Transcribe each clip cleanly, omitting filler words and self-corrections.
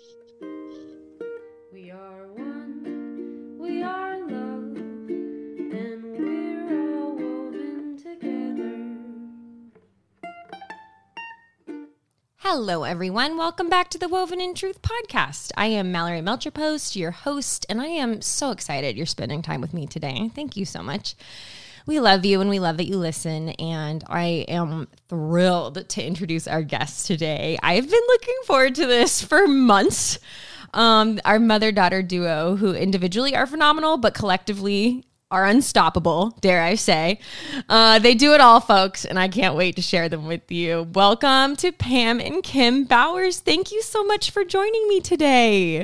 We are one, we are love, and we're all woven together. Hello, everyone. Welcome back to the Woven in Truth podcast. I am Mallory Melcher-Post, your host, and I am so excited you're spending time with me today. Thank you so much. We love you, and we love that you listen, and I am thrilled to introduce our guest today. I've been looking forward to this for months. Our mother-daughter duo, who individually are phenomenal, but collectively are unstoppable, dare I say. They do it all, folks, and I can't wait to share them with you. Welcome to Pam and Kim Bowers. Thank you so much for joining me today.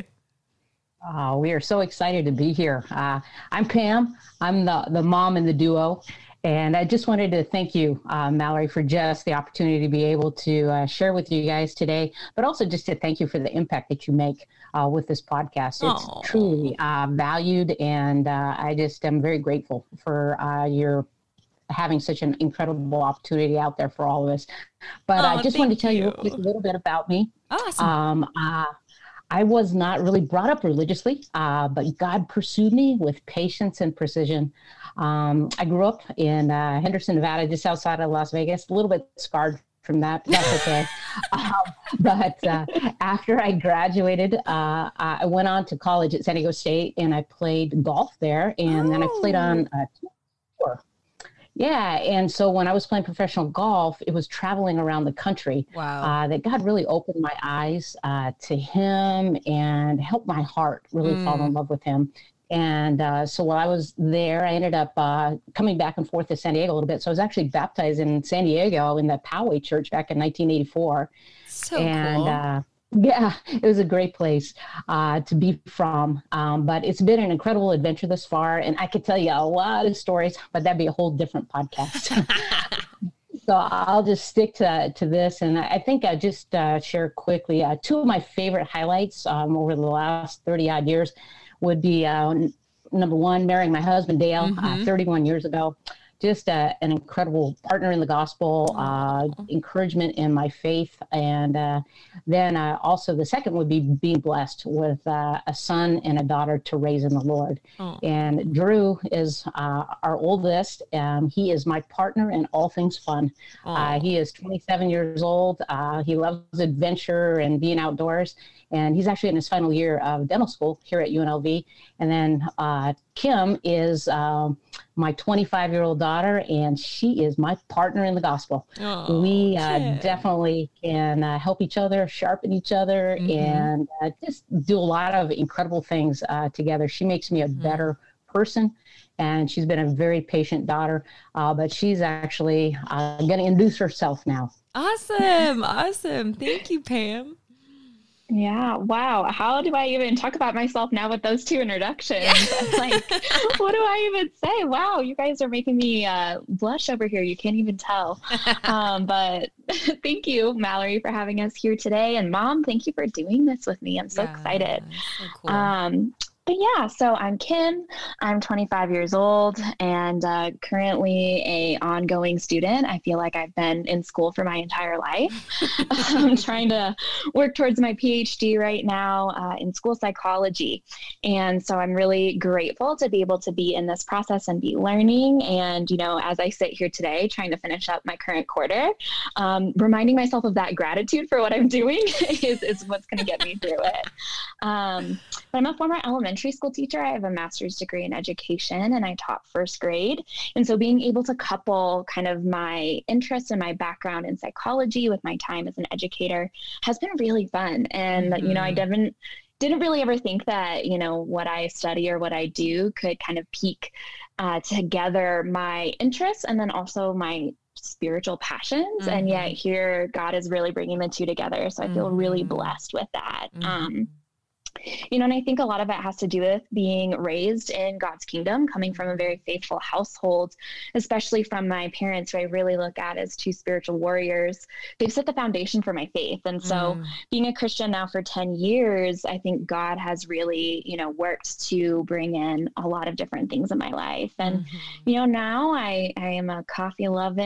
We are so excited to be here. I'm Pam. I'm the mom in the duo. And I just wanted to thank you, Mallory, for just the opportunity to be able to share with you guys today, but also just to thank you for the impact that you make with this podcast. It's truly valued, and I just am very grateful for your having such an incredible opportunity out there for all of us. But I just wanted to tell you a little bit about me. Awesome. I was not really brought up religiously, but God pursued me with patience and precision. I grew up in Henderson, Nevada, just outside of Las Vegas, a little bit scarred from that, but that's okay. But after I graduated, I went on to college at San Diego State, and I played golf there, and then I played on a tour. Yeah, and so when I was playing professional golf, it was traveling around the country. Wow. That God really opened my eyes to Him and helped my heart really fall in love with Him. And so while I was there, I ended up coming back and forth to San Diego a little bit. So I was actually baptized in San Diego in the Poway Church back in 1984. So cool. Yeah, it was a great place to be from. But it's been an incredible adventure thus far. And I could tell you a lot of stories, but that'd be a whole different podcast. So I'll just stick to this. And I think I'll just share quickly two of my favorite highlights over the last 30 odd years would be number one, marrying my husband, Dale, 31 years ago. Just an incredible partner in the gospel, encouragement in my faith. And then also the second would be being blessed with a son and a daughter to raise in the Lord. And Drew is our oldest. He is my partner in all things fun. He is 27 years old. He loves adventure and being outdoors. And he's actually in his final year of dental school here at UNLV. And then Kim is my 25-year-old daughter, and she is my partner in the gospel. We definitely can help each other, sharpen each other, and just do a lot of incredible things together. She makes me a better person, and she's been a very patient daughter, but she's actually going to induce herself now. Awesome. Thank you, Pam. Yeah. Wow. How do I even talk about myself now with those two introductions? Like, what do I even say? Wow. You guys are making me blush over here. You can't even tell. But thank you, Mallory, for having us here today. And Mom, thank you for doing this with me. I'm so excited. So cool. But yeah, so I'm Kim. I'm 25 years old and currently a ongoing student. I feel like I've been in school for my entire life. I'm trying to work towards my PhD right now in school psychology. And so I'm really grateful to be able to be in this process and be learning. And, you know, as I sit here today, trying to finish up my current quarter, reminding myself of that gratitude for what I'm doing is what's going to get me through it. But I'm a former elementary school teacher. I have a master's degree in education and I taught first grade. And so being able to couple kind of my interests and my background in psychology with my time as an educator has been really fun. And, you know, I didn't really ever think that, you know, what I study or what I do could kind of pique together my interests and then also my spiritual passions. And yet here God is really bringing the two together. So I feel really blessed with that. You know, and I think a lot of it has to do with being raised in God's kingdom, coming from a very faithful household, especially from my parents, who I really look at as two spiritual warriors. They've set the foundation for my faith. And so being a Christian now for 10 years, I think God has really, you know, worked to bring in a lot of different things in my life. And, you know, now I am a coffee loving,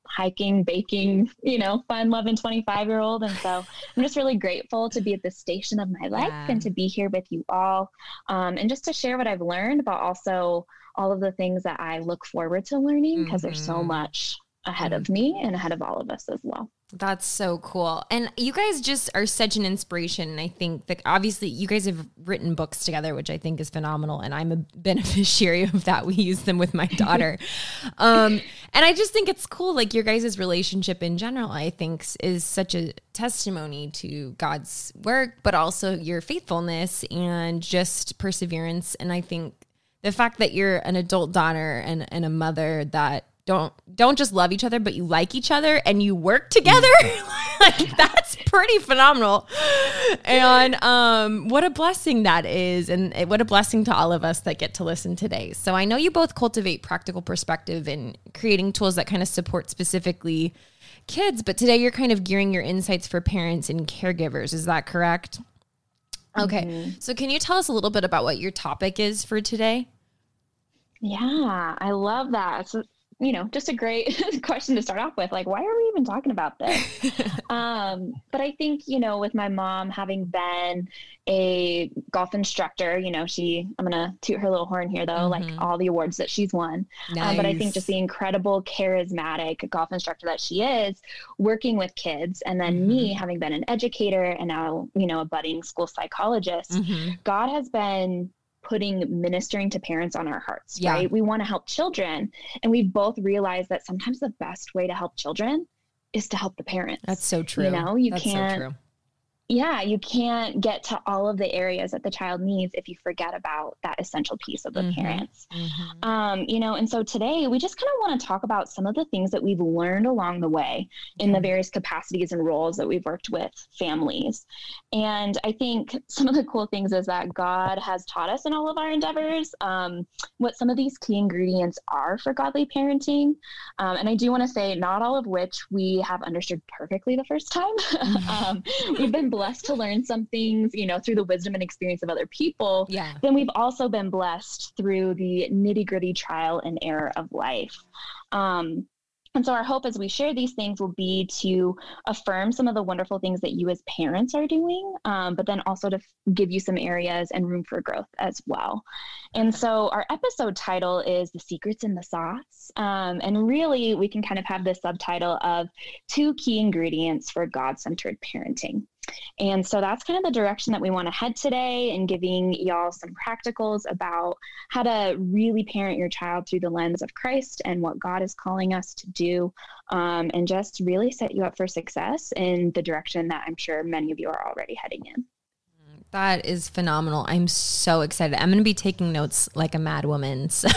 hiking, baking, fun, loving 25-year-old. And so I'm just really grateful to be at this station of my life and to be here with you all. And just to share what I've learned, but also all of the things that I look forward to learning, because there's so much ahead of me and ahead of all of us as well. That's so cool. And you guys just are such an inspiration. And I think that obviously you guys have written books together, which I think is phenomenal. And I'm a beneficiary of that. We use them with my daughter. And I just think it's cool. Like your guys' relationship in general, I think is such a testimony to God's work, but also your faithfulness and just perseverance. And I think the fact that you're an adult daughter and a mother that don't just love each other, but you like each other and you work together. Like that's pretty phenomenal. And what a blessing that is. And what a blessing to all of us that get to listen today. So I know you both cultivate practical perspective in creating tools that kind of support specifically kids, but today you're kind of gearing your insights for parents and caregivers. Is that correct? Okay. So can you tell us a little bit about what your topic is for today? Yeah, I love that. So, just a great question to start off with, like, why are we even talking about this? But I think, with my mom having been a golf instructor, I'm going to toot her little horn here though, like all the awards that she's won. Nice. But I think just the incredible, charismatic golf instructor that she is, working with kids, and then me having been an educator and now, a budding school psychologist, God has been ministering to parents on our hearts, right? We want to help children. And we've both realized that sometimes the best way to help children is to help the parents. That's so true. You That's can't, so true. Yeah, you can't get to all of the areas that the child needs if you forget about that essential piece of the parents. And so today we just kind of want to talk about some of the things that we've learned along the way in the various capacities and roles that we've worked with families. And I think some of the cool things is that God has taught us in all of our endeavors what some of these key ingredients are for godly parenting. And I do want to say not all of which we have understood perfectly the first time. We've been blessed to learn some things, through the wisdom and experience of other people. Yeah. Then we've also been blessed through the nitty-gritty trial and error of life. And so our hope as we share these things will be to affirm some of the wonderful things that you as parents are doing, but then also to give you some areas and room for growth as well. And so our episode title is The Secrets in the Sauce. And really we can kind of have this subtitle of 2 key ingredients for God-centered parenting. And so that's kind of the direction that we want to head today, and giving y'all some practicals about how to really parent your child through the lens of Christ and what God is calling us to do, and just really set you up for success in the direction that I'm sure many of you are already heading in. That is phenomenal. I'm so excited. I'm going to be taking notes like a mad woman. So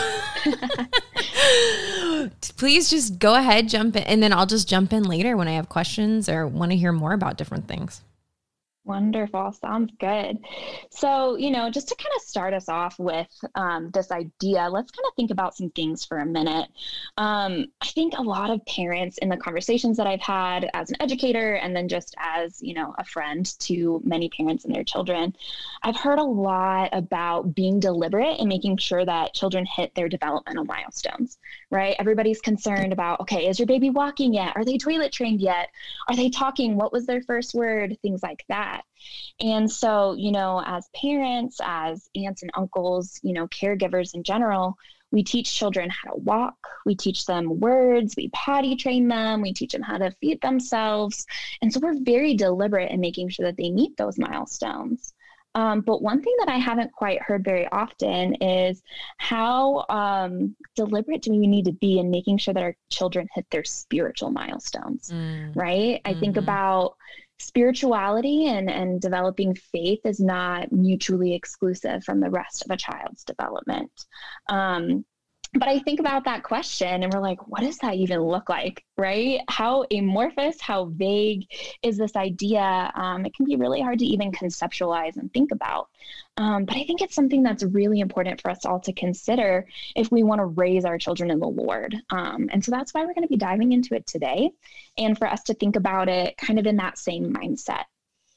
please just go ahead, jump in, and then I'll just jump in later when I have questions or want to hear more about different things. Wonderful. Sounds good. So, just to kind of start us off with this idea, let's kind of think about some things for a minute. I think a lot of parents in the conversations that I've had as an educator, and then just as, a friend to many parents and their children, I've heard a lot about being deliberate and making sure that children hit their developmental milestones, right? Everybody's concerned about, okay, is your baby walking yet? Are they toilet trained yet? Are they talking? What was their first word? Things like that. And so, as parents, as aunts and uncles, caregivers in general, we teach children how to walk, we teach them words, we potty train them, we teach them how to feed themselves. And so we're very deliberate in making sure that they meet those milestones. But one thing that I haven't quite heard very often is how deliberate do we need to be in making sure that our children hit their spiritual milestones, right? I think about spirituality and developing faith is not mutually exclusive from the rest of a child's development. But I think about that question and we're like, what does that even look like, right? How amorphous, how vague is this idea? It can be really hard to even conceptualize and think about. But I think it's something that's really important for us all to consider if we want to raise our children in the Lord. And so that's why we're going to be diving into it today, and for us to think about it kind of in that same mindset.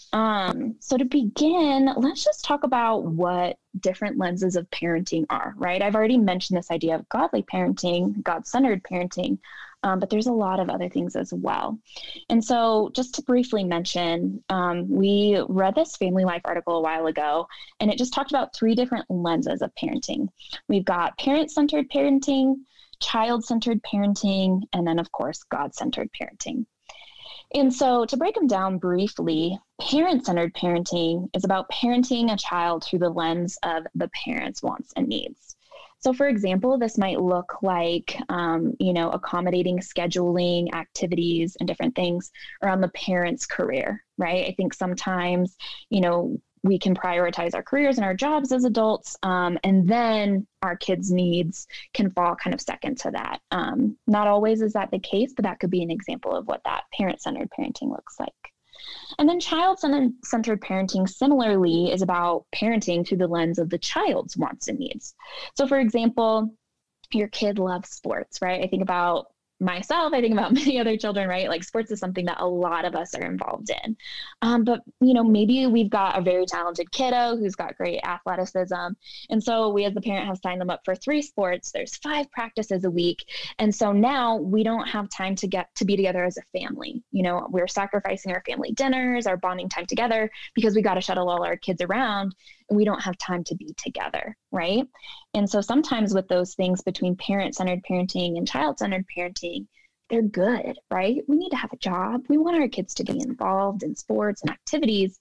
So to begin, let's just talk about what different lenses of parenting are, right? I've already mentioned this idea of godly parenting, God-centered parenting, but there's a lot of other things as well. And so just to briefly mention, we read this Family Life article a while ago, and it just talked about 3 different lenses of parenting. We've got parent-centered parenting, child-centered parenting, and then, of course, God-centered parenting. And so to break them down briefly, parent-centered parenting is about parenting a child through the lens of the parent's wants and needs. So for example, this might look like, accommodating scheduling, activities, and different things around the parent's career, right? I think sometimes, we can prioritize our careers and our jobs as adults, and then our kids' needs can fall kind of second to that. Not always is that the case, but that could be an example of what that parent-centered parenting looks like. And then child-centered parenting similarly is about parenting through the lens of the child's wants and needs. So for example, your kid loves sports, right? I think about myself, I think about many other children, right? Like sports is something that a lot of us are involved in. But, maybe we've got a very talented kiddo who's got great athleticism. And so we as the parent have signed them up for 3 sports. There's 5 practices a week. And so now we don't have time to get to be together as a family. We're sacrificing our family dinners, our bonding time together because we got to shuttle all our kids around and we don't have time to be together, right? And so sometimes with those things between parent-centered parenting and child-centered parenting, they're good, right? We need to have a job. We want our kids to be involved in sports and activities,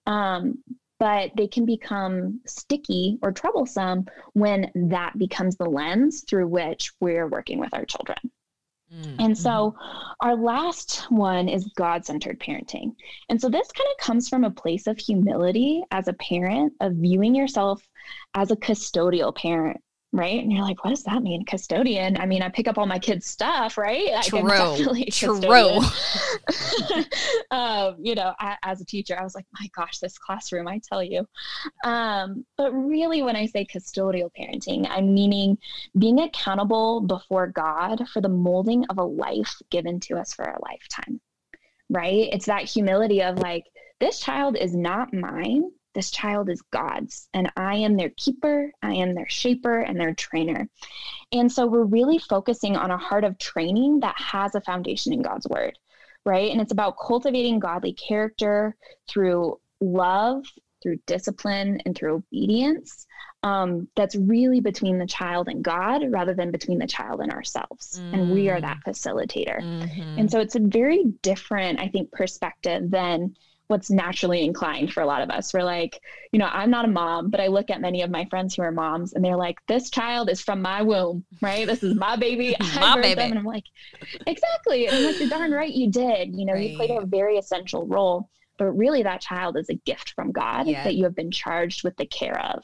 but they can become sticky or troublesome when that becomes the lens through which we're working with our children. And so our last one is God-centered parenting. And so this kind of comes from a place of humility as a parent, of viewing yourself as a custodial parent, right? And you're like, what does that mean? Custodian? I mean, I pick up all my kids' stuff, right? True. As a teacher, I was like, my gosh, this classroom, I tell you. But really, when I say custodial parenting, I'm meaning being accountable before God for the molding of a life given to us for a lifetime, right? It's that humility of like, this child is not mine. This child is God's, and I am their keeper, I am their shaper, and their trainer. And so we're really focusing on a heart of training that has a foundation in God's word, right? And it's about cultivating godly character through love, through discipline, and through obedience. That's really between the child and God rather than between the child and ourselves. And we are that facilitator. And so it's a very different, I think, perspective than what's naturally inclined for a lot of us. We're like, I'm not a mom, but I look at many of my friends who are moms and they're like, this child is from my womb, right? This is my baby. My baby. Them. And I'm like, exactly. And I'm like, you're darn right you did. Right. You played a very essential role, but really that child is a gift from God that you have been charged with the care of.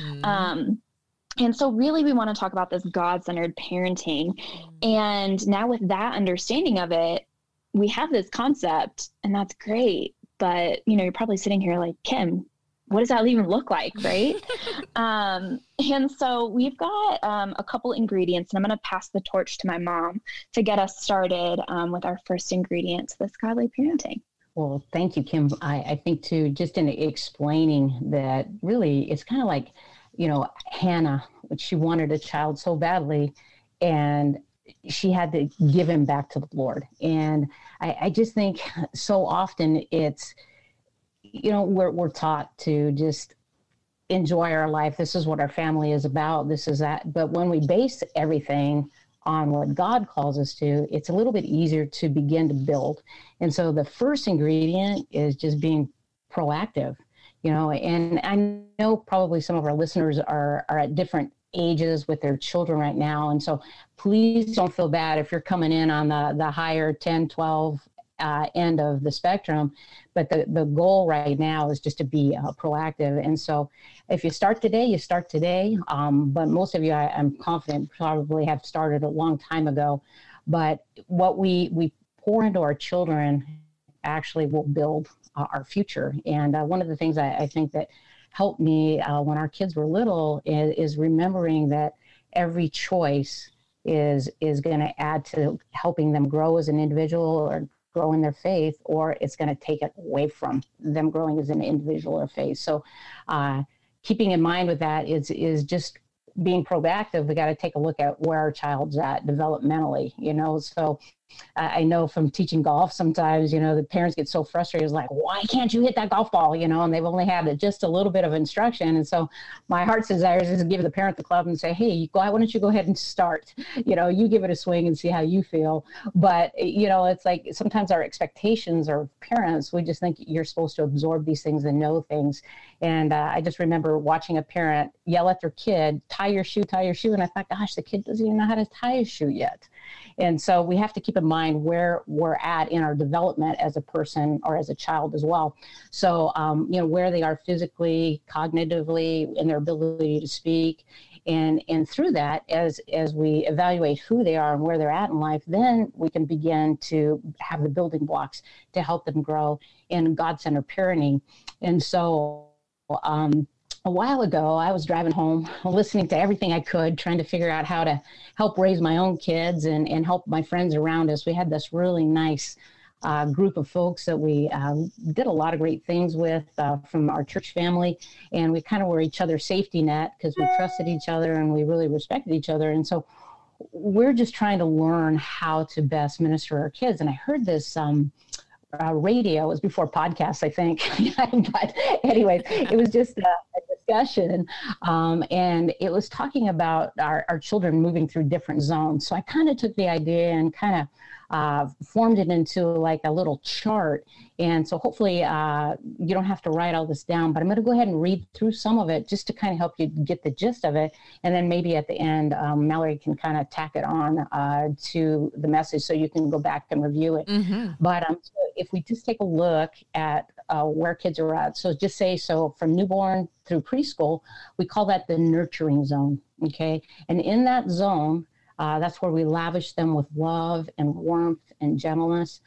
And so really we want to talk about this God-centered parenting. And now with that understanding of it, we have this concept and that's great. But, you're probably sitting here like, Kim, what does that even look like, right? And so we've got a couple ingredients, and I'm going to pass the torch to my mom to get us started with our first ingredient to this godly parenting. Well, thank you, Kim. I think too, just in explaining that really it's kind of like, Hannah, she wanted a child so badly, and she had to give him back to the Lord. And I just think so often it's, we're taught to just enjoy our life. This is what our family is about. This is that. But when we base everything on what God calls us to, it's a little bit easier to begin to build. And so the first ingredient is just being proactive, and I know probably some of our listeners are at different ages with their children right now. And so please don't feel bad if you're coming in on the higher 10, 12 end of the spectrum. But the goal right now is just to be proactive. And so if you start today, you start today. But most of you, I'm confident, probably have started a long time ago. But what we pour into our children actually will build our future. And one of the things I think that helped me when our kids were little is remembering that every choice is going to add to helping them grow as an individual or grow in their faith, or it's going to take it away from them growing as an individual or faith. So keeping in mind with that is just being proactive. We got to take a look at where our child's at developmentally, so I know from teaching golf sometimes, the parents get so frustrated. It's like, why can't you hit that golf ball? And they've only had just a little bit of instruction. And so my heart's desire is to give the parent the club and say, hey, why don't you go ahead and start? You give it a swing and see how you feel. But, it's like sometimes our expectations are parents. We just think you're supposed to absorb these things and know things. And I just remember watching a parent yell at their kid, tie your shoe. And I thought, gosh, the kid doesn't even know how to tie his shoe yet. And so we have to keep in mind where we're at in our development as a person or as a child as well. So, where they are physically, cognitively, in their ability to speak. And through that, as we evaluate who they are and where they're at in life, then we can begin to have the building blocks to help them grow in God-centered parenting. And so, a while ago, I was driving home, listening to everything I could, trying to figure out how to help raise my own kids and help my friends around us. We had this really nice group of folks that we did a lot of great things with from our church family, and we kind of were each other's safety net because we trusted each other and we really respected each other. And so we're just trying to learn how to best minister to our kids. And I heard this radio. It was before podcasts, I think. But anyways, it was just a discussion. And it was talking about our children moving through different zones. So I kind of took the idea and kind of formed it into like a little chart. And so hopefully you don't have to write all this down, but I'm going to go ahead and read through some of it just to kind of help you get the gist of it. And then maybe at the end, Mallory can kind of tack it on to the message so you can go back and review it. Mm-hmm. But so if we just take a look at where kids are at, so just say, so from newborn through preschool, we call that the nurturing zone, okay? And in that zone, that's where we lavish them with love and warmth and gentleness.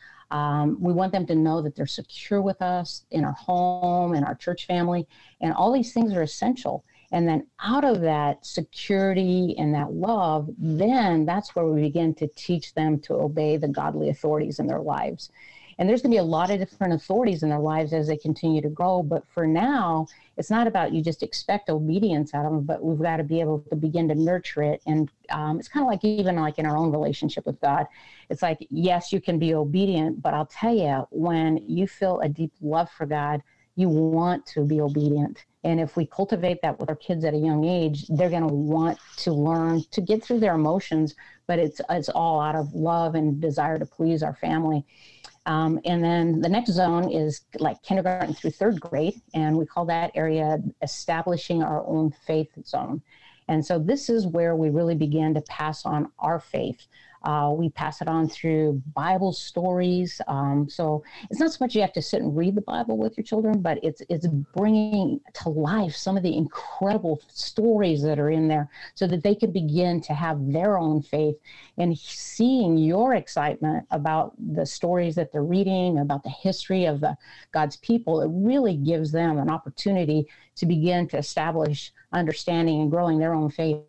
We want them to know that they're secure with us in our home, in our church family, and all these things are essential. And then out of that security and that love, then that's where we begin to teach them to obey the godly authorities in their lives. And there's going to be a lot of different authorities in their lives as they continue to grow. But for now, it's not about you just expect obedience out of them, but we've got to be able to begin to nurture it. And it's kind of like even like in our own relationship with God. It's like, yes, you can be obedient, but I'll tell you, when you feel a deep love for God, you want to be obedient. And if we cultivate that with our kids at a young age, they're going to want to learn to get through their emotions, but it's all out of love and desire to please our family. And then the next zone is like kindergarten through third grade, and we call that area establishing our own faith zone. And so this is where we really begin to pass on our faith. We pass it on through Bible stories. So it's not so much you have to sit and read the Bible with your children, but it's bringing to life some of the incredible stories that are in there so that they can begin to have their own faith. And seeing your excitement about the stories that they're reading, about the history of God's people, it really gives them an opportunity to begin to establish understanding and growing their own faith.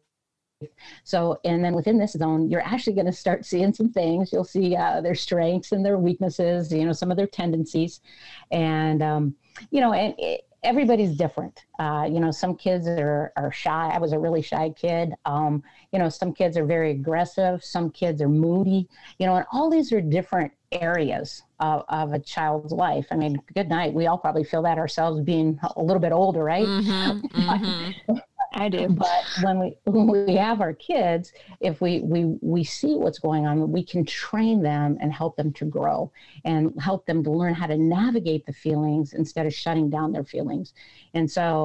So, and then within this zone, you're actually going to start seeing some things. You'll see their strengths and their weaknesses, some of their tendencies. And, everybody's different. Some kids are shy. I was a really shy kid. Some kids are very aggressive. Some kids are moody, and all these are different areas of a child's life. I mean, good night. We all probably feel that ourselves being a little bit older, right? Mm-hmm, mm-hmm. I do. But when we have our kids, if we see what's going on, we can train them and help them to grow and help them to learn how to navigate the feelings instead of shutting down their feelings. And so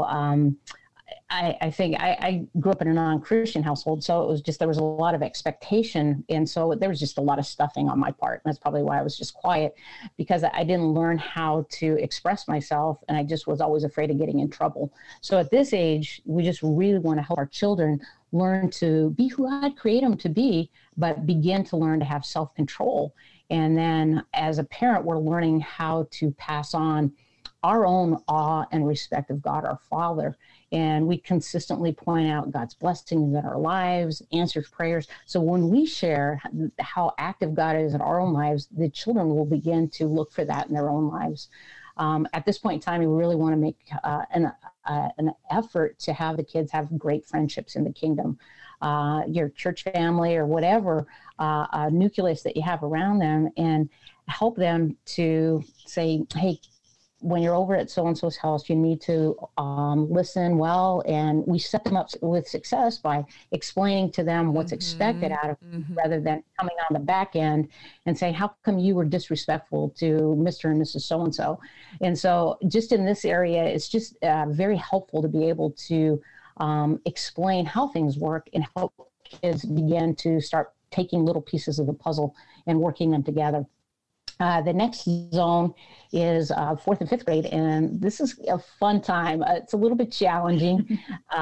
I think I grew up in a non-Christian household, so it was just, there was a lot of expectation. And so there was just a lot of stuffing on my part. And that's probably why I was just quiet, because I didn't learn how to express myself. And I just was always afraid of getting in trouble. So at this age, we just really want to help our children learn to be who God created them to be, but begin to learn to have self-control. And then as a parent, we're learning how to pass on our own awe and respect of God our Father. And we consistently point out God's blessings in our lives, answers prayers. So when we share how active God is in our own lives, the children will begin to look for that in their own lives. At this point in time, we really want to make an effort to have the kids have great friendships in the kingdom. Your church family or whatever nucleus that you have around them, and help them to say, hey, when you're over at so-and-so's house, you need to listen well. And we set them up with success by explaining to them what's expected out of them, rather than coming on the back end and saying, how come you were disrespectful to Mr. and Mrs. So-and-so? And so just in this area, it's just very helpful to be able to explain how things work and help kids begin to start taking little pieces of the puzzle and working them together. The next zone is 4th and 5th grade, and this is a fun time. It's a little bit challenging,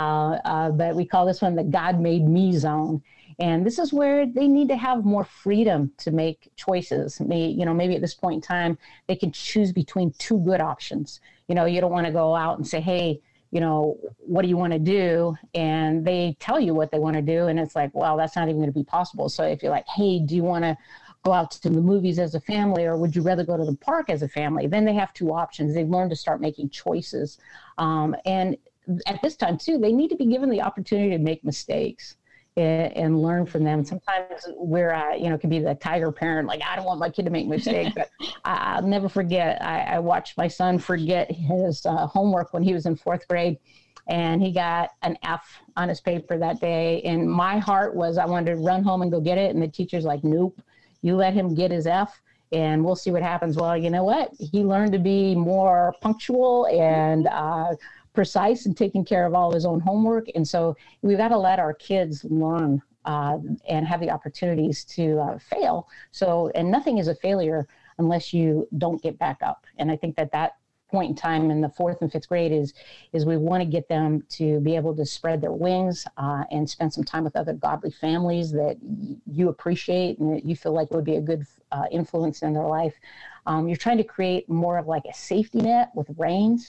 but we call this one the God made me zone. And this is where they need to have more freedom to make choices. Maybe at this point in time, they can choose between two good options. You don't want to go out and say, hey, what do you want to do? And they tell you what they want to do. And it's like, well, that's not even going to be possible. So if you're like, hey, do you want to go out to the movies as a family, or would you rather go to the park as a family? Then they have two options. They've learned to start making choices. And at this time, too, they need to be given the opportunity to make mistakes and learn from them. Sometimes we're, can be the tiger parent, like, I don't want my kid to make mistakes. But I'll never forget, I watched my son forget his homework when he was in 4th grade. And he got an F on his paper that day. And my heart was, I wanted to run home and go get it. And the teacher's like, nope. You let him get his F, and we'll see what happens. Well, you know what? He learned to be more punctual and precise and taking care of all his own homework. And so we've got to let our kids learn and have the opportunities to fail. And nothing is a failure unless you don't get back up. And I think that point in time in the 4th and 5th grade is we want to get them to be able to spread their wings and spend some time with other godly families that you appreciate and that you feel like would be a good influence in their life. You're trying to create more of like a safety net with reins.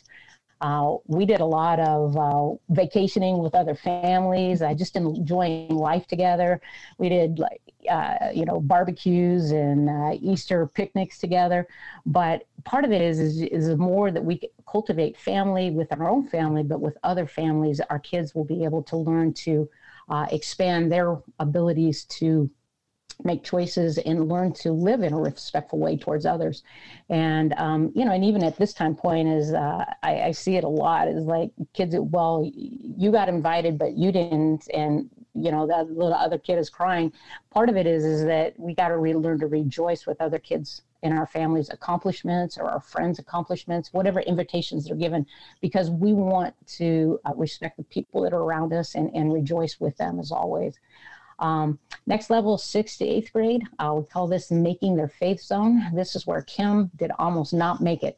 We did a lot of vacationing with other families, just enjoying life together. We did barbecues and Easter picnics together. But part of it is more that we cultivate family with our own family, but with other families, our kids will be able to learn to expand their abilities to make choices and learn to live in a respectful way towards others. And, and even at this time point is, I see it a lot, is like kids, well, you got invited, but you didn't. And, that little other kid is crying. Part of it is that we got to learn to rejoice with other kids in our family's accomplishments or our friends' accomplishments, whatever invitations they're given, because we want to respect the people that are around us and rejoice with them as always. Next level, 6th to 8th grade, we call this making their faith zone. This is where Kim did almost not make it.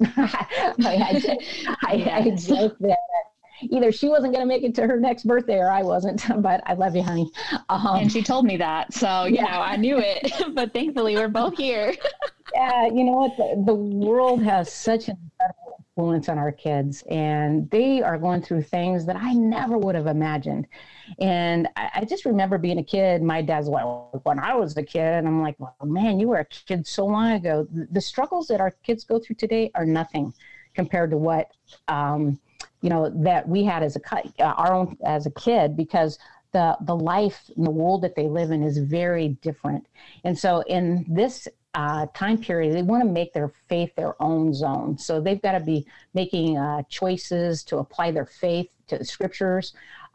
I joke that either she wasn't going to make it to her next birthday or I wasn't, but I love you, honey. And she told me that. So, I knew it, but thankfully we're both here. Yeah, you know what? The world has such an incredible influence on our kids, and they are going through things that I never would have imagined. And I just remember being a kid. My dad's like, when I was a kid, and I'm like, well, man, you were a kid so long ago. The struggles that our kids go through today are nothing compared to what, that we had as our own as a kid, because the life and the world that they live in is very different. And so in this time period, they want to make their faith their own zone. So they've got to be making choices to apply their faith to the scriptures.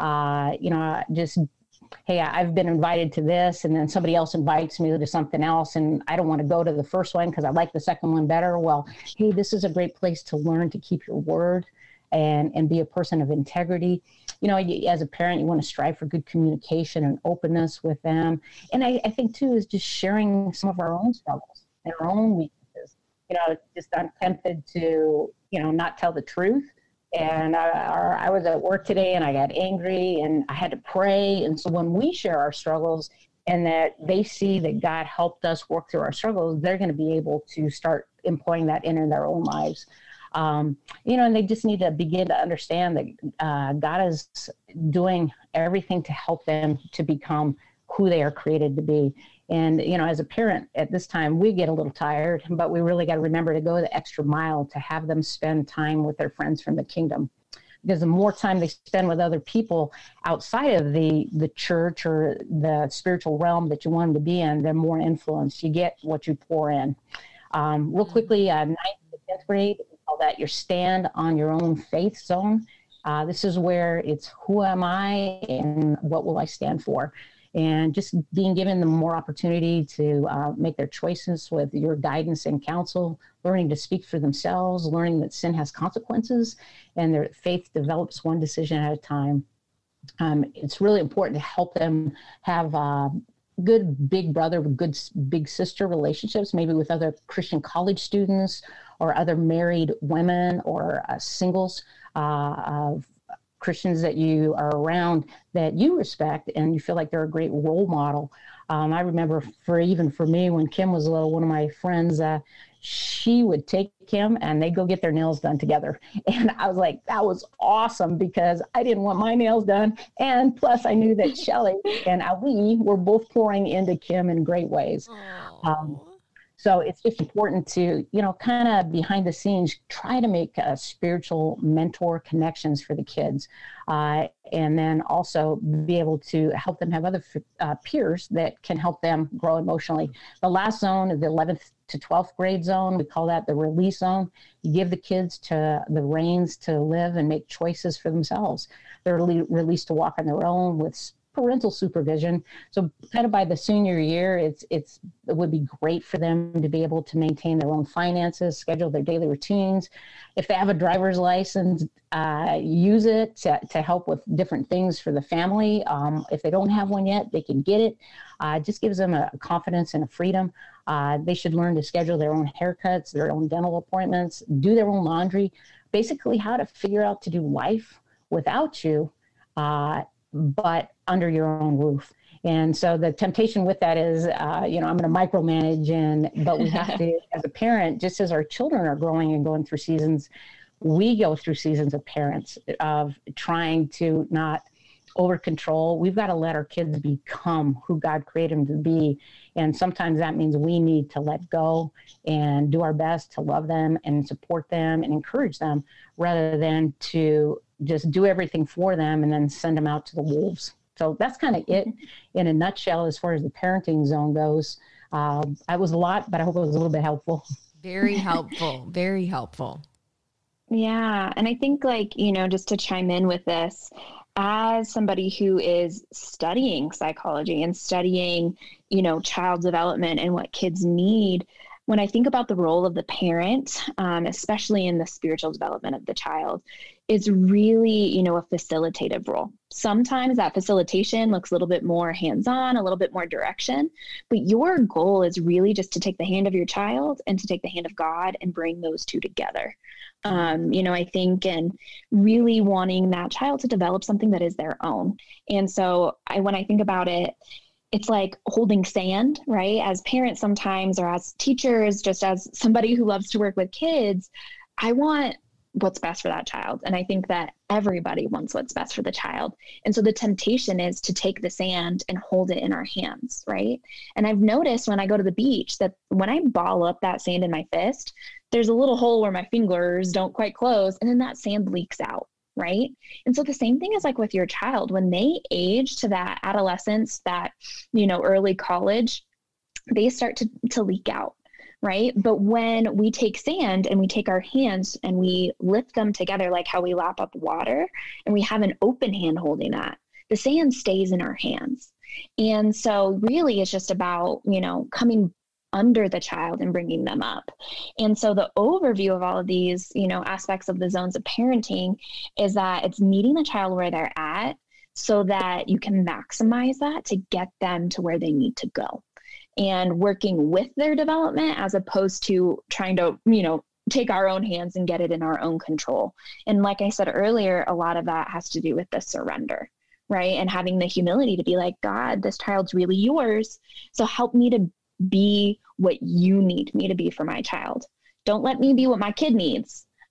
Hey, I've been invited to this, and then somebody else invites me to something else, and I don't want to go to the first one because I like the second one better. Well, hey, this is a great place to learn to keep your word and be a person of integrity. As a parent, you want to strive for good communication and openness with them. And I think, too, is just sharing some of our own struggles and our own weaknesses. I'm tempted to, not tell the truth. And I was at work today and I got angry and I had to pray. And so when we share our struggles and that they see that God helped us work through our struggles, they're going to be able to start employing that in their own lives. And they just need to begin to understand that God is doing everything to help them to become who they are created to be. And, as a parent at this time, we get a little tired, but we really got to remember to go the extra mile to have them spend time with their friends from the kingdom. Because the more time they spend with other people outside of the church or the spiritual realm that you want them to be in, the more influence you get what you pour in. Real quickly, 9th to 10th grade, we call that your stand on your own faith zone. This is where it's who am I and what will I stand for? And just being given them more opportunity to make their choices with your guidance and counsel, learning to speak for themselves, learning that sin has consequences, and their faith develops one decision at a time. It's really important to help them have good big brother, good big sister relationships, maybe with other Christian college students or other married women or singles of Christians that you are around that you respect and you feel like they're a great role model. I remember for me, when Kim was little, one of my friends, she would take him and they'd go get their nails done together. And I was like, that was awesome because I didn't want my nails done. And plus I knew that Shelly and Ali were both pouring into Kim in great ways. So it's just important to, kind of behind the scenes, try to make spiritual mentor connections for the kids. And then also be able to help them have other peers that can help them grow emotionally. The last zone is the 11th to 12th grade zone. We call that the release zone. You give the kids the reins to live and make choices for themselves. They're released to walk on their own with parental supervision. So kind of by the senior year, it would be great for them to be able to maintain their own finances, schedule their daily routines. If they have a driver's license, use it to help with different things for the family. If they don't have one yet, they can get it. It just gives them a confidence and a freedom. They should learn to schedule their own haircuts, their own dental appointments, do their own laundry, basically how to figure out to do life without you, but under your own roof. And so the temptation with that is, I'm going to micromanage, but we have to, as a parent, just as our children are growing and going through seasons, we go through seasons of parents of trying to not over control. We've got to let our kids become who God created them to be. And sometimes that means we need to let go and do our best to love them and support them and encourage them rather than to just do everything for them and then send them out to the wolves. So that's kind of it in a nutshell as far as the parenting zone goes. I was a lot, but I hope it was a little bit helpful. Very helpful. Very helpful. Yeah. And I think just to chime in with this, as somebody who is studying psychology and studying, child development and what kids need, when I think about the role of the parent, especially in the spiritual development of the child, it's really, a facilitative role. Sometimes that facilitation looks a little bit more hands-on, a little bit more direction, but your goal is really just to take the hand of your child and to take the hand of God and bring those two together. I think, and really wanting that child to develop something that is their own. And so when I think about it, it's like holding sand, right? As parents sometimes, or as teachers, just as somebody who loves to work with kids, I want what's best for that child. And I think that everybody wants what's best for the child. And so the temptation is to take the sand and hold it in our hands, right? And I've noticed when I go to the beach that when I ball up that sand in my fist, there's a little hole where my fingers don't quite close, and then that sand leaks out. Right. And so the same thing is like with your child, when they age to that adolescence, that, early college, they start to leak out. Right. But when we take sand and we take our hands and we lift them together, like how we lap up water, and we have an open hand holding that, the sand stays in our hands. And so really it's just about, coming under the child and bringing them up. And so the overview of all of these, aspects of the zones of parenting is that it's meeting the child where they're at so that you can maximize that to get them to where they need to go, and working with their development as opposed to trying to, take our own hands and get it in our own control. And like I said earlier, a lot of that has to do with the surrender, right? And having the humility to be like, God, this child's really yours. So help me to be what you need me to be for my child. Don't let me be what my kid needs.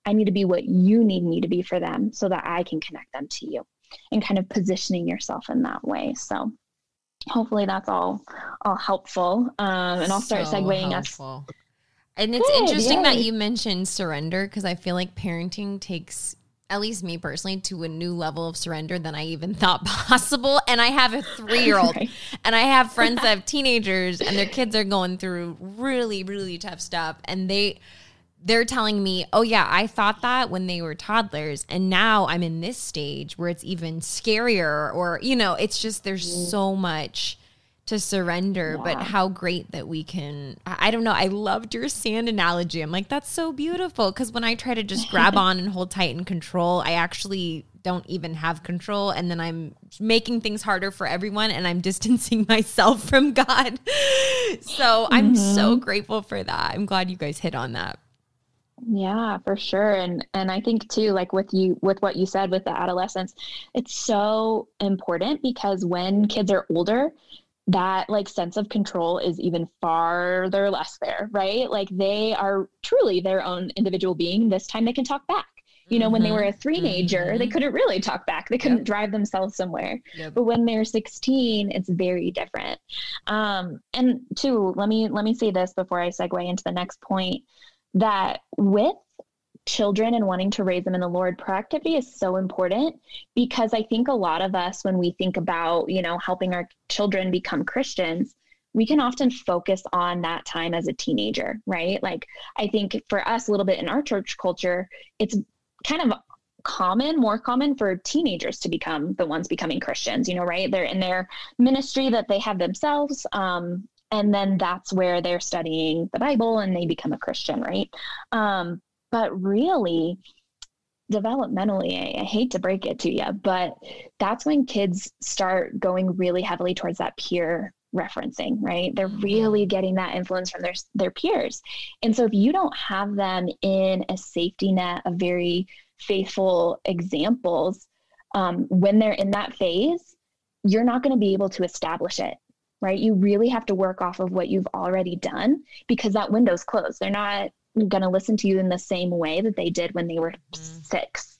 I need to be what you need me to be for them so that I can connect them to you, and kind of positioning yourself in that way. So hopefully that's all helpful. And I'll start segueing us. And it's Good, interesting that yay. you mentioned surrender, because I feel like parenting takes, at least me personally, to a new level of surrender than I even thought possible. And I have a 3-year-old Right. and I have friends that have teenagers and their kids are going through really, really tough stuff. And they're telling me, oh yeah, I thought that when they were toddlers, and now I'm in this stage where it's even scarier, or, it's just, there's so much to surrender, but how great that we can, I don't know. I loved your sand analogy. I'm like, that's so beautiful. Cause when I try to just grab on and hold tight and control, I actually don't even have control. And then I'm making things harder for everyone, and I'm distancing myself from God. So I'm so grateful for that. I'm glad you guys hit on that. Yeah, for sure. And I think too, like with what you said with the adolescence, it's so important, because when kids are older, that like sense of control is even farther less there, right? Like they are truly their own individual being. This time they can talk back. When they were a teenager, they couldn't really talk back. They couldn't drive themselves somewhere. Yep. But when they're 16, it's very different. And two, let me say this before I segue into the next point, that with children and wanting to raise them in the Lord, proactivity is so important, because I think a lot of us, when we think about, helping our children become Christians, we can often focus on that time as a teenager, right? Like, I think for us, a little bit in our church culture, it's kind of more common for teenagers to become the ones becoming Christians, right? They're in their ministry that they have themselves. And then that's where they're studying the Bible and they become a Christian, right? But really, developmentally, I hate to break it to you, but that's when kids start going really heavily towards that peer referencing, right? They're really getting that influence from their peers. And so if you don't have them in a safety net of very faithful examples, when they're in that phase, you're not going to be able to establish it, right? You really have to work off of what you've already done, because that window's closed. They're not going to listen to you in the same way that they did when they were 6,